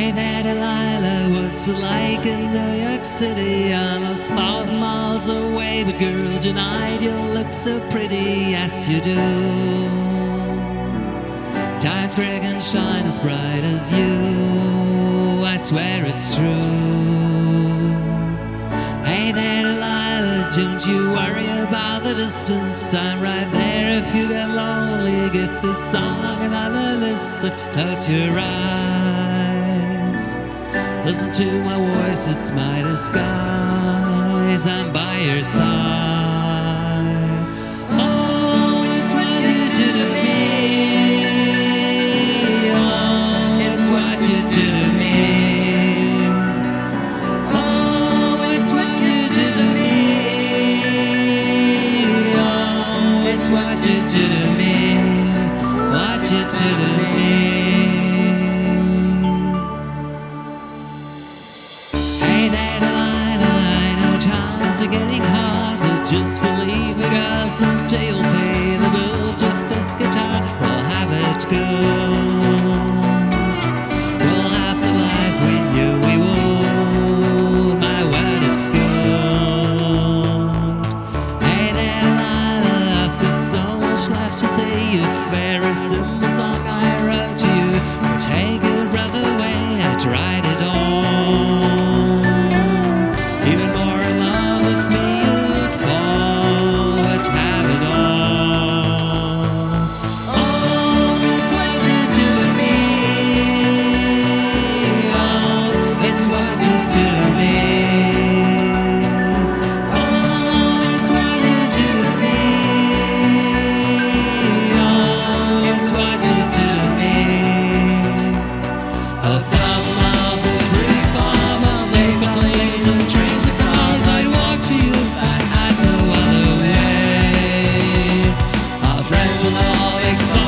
Hey there, Delilah, what's it like in New York City? I'm 1,000 miles away, but girl, tonight you look so pretty, yes you do. Times Square can shine as bright as you, I swear it's true. Hey there, Delilah, don't you worry about the distance, I'm right there if you get lonely. Give this song another listen, close your eyes, listen to my voice, it's my disguise, I'm by your side. Oh, it's what you do to me. Oh, it's what you do to me. Oh, it's what you do to me. Oh, it's what you do to me. What you do to me. Getting hard, but just believe me, girl, someday you'll pay the bills with this guitar. We'll have it good, we'll have the life we knew we would, my word is good. Hey there, Delilah, I've got so much left to say. If very simple song I wrote to you would take your breath away, I'd write it all. Even more in love with me, you'd fall, would have it all. Oh, it's what you do to me. Oh, it's what you do to me. Oh, it's what you do to me. Oh, it's what you do to me. 1,000 miles is pretty far, but they complain and trains and cars. I'd walk to you if I had no other way. Our friends will all make fun.